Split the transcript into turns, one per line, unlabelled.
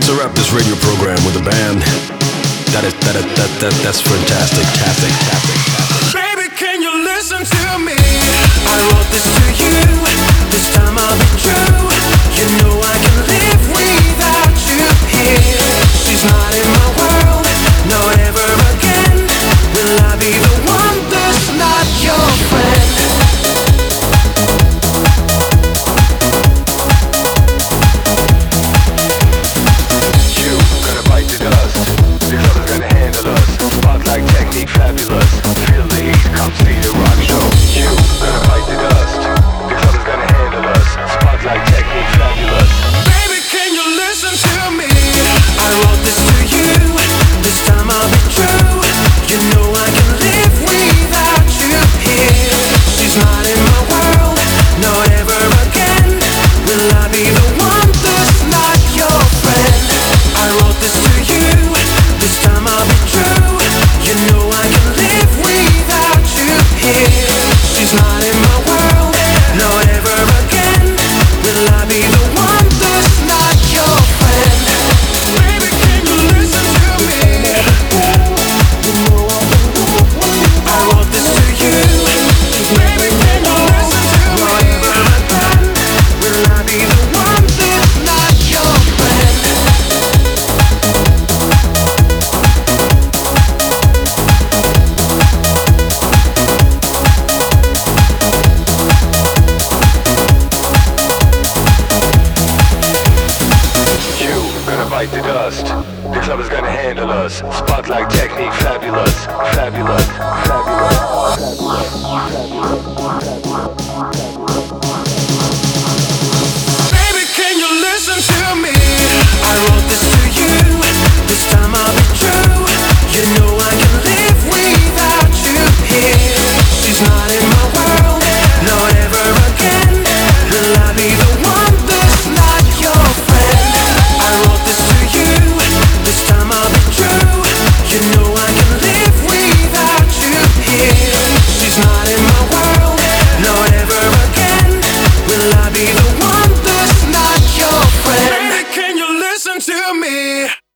to wrap this radio program with a band that's fantastic, fantastic.
Baby, can you listen to me? I wrote this to you. This time I'll be true. You know I can live without you here. She's not in my world, no, never again. Will I be the one that's not your friend?
Like technique fabulous, feel the heat, come see the rock show. You gonna bite the dust, the club is gonna handle us. Spotlight technique fabulous.
Baby, can you listen to me? I wrote this to you. This time I'll be true. You know I can live without you here. She's not in my world, no, never again. Will I be the one that's not your friend? I wrote this to you. This time I'll be true. You know I can live without you here. She's not in my world, no, never again. Will I be the one that's not your friend? Baby, can you listen to me? I wrote this to you. Baby, can you listen to me? Never again. Will I be the one that's not your friend?
Bite the dust, the club is gonna handle us. Spotlight technique fabulous, fabulous, fabulous, fabulous, fabulous, fabulous.